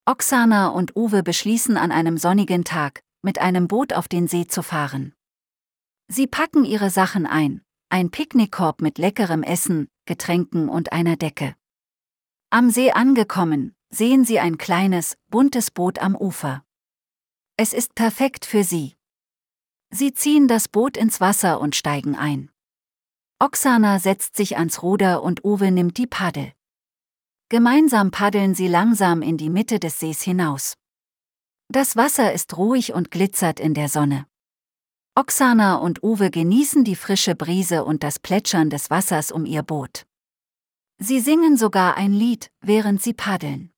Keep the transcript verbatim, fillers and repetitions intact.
Oksana und Uwe beschließen an einem sonnigen Tag, mit einem Boot auf den See zu fahren. Sie packen ihre Sachen ein, ein Picknickkorb mit leckerem Essen, Getränken und einer Decke. Am See angekommen, sehen sie ein kleines, buntes Boot am Ufer. Es ist perfekt für sie. Sie ziehen das Boot ins Wasser und steigen ein. Oksana setzt sich ans Ruder und Uwe nimmt die Paddel. Gemeinsam paddeln sie langsam in die Mitte des Sees hinaus. Das Wasser ist ruhig und glitzert in der Sonne. Oksana und Uwe genießen die frische Brise und das Plätschern des Wassers um ihr Boot. Sie singen sogar ein Lied, während sie paddeln.